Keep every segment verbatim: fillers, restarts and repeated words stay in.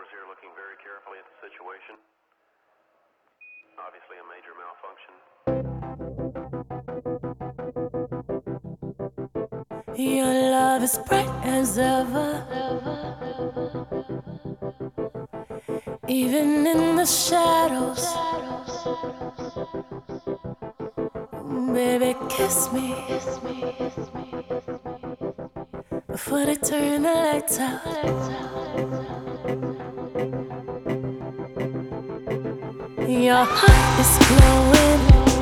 Floors here looking very carefully at the situation. Obviously a major malfunction. Your love is bright as ever, even in the shadows. Baby, kiss me before they turn the lights out. Your heart is glowing,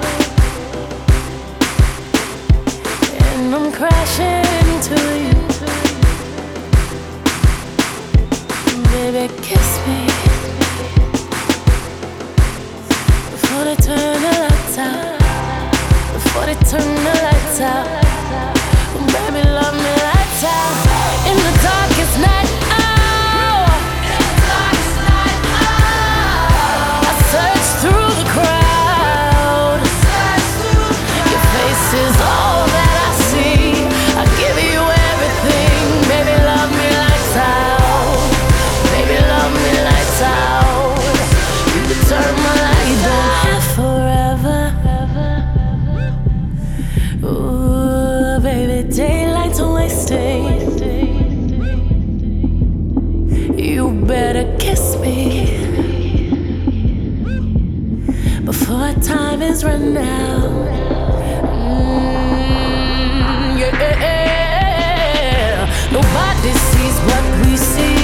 and I'm crashing into you. Baby, kiss me before they turn the lights out. Before they turn the lights out. Baby, love me lights out. In the darkest night, oh, in the darkest night, oh, I search through the crowd. Your face is all that I see. I give you everything. Baby, love me lights out. Baby, love me lights out. You can turn my lights out. Have forever. Ooh, baby, daylight's wasting. You better kiss me before time is run out. Mm, yeah, nobody sees what we see.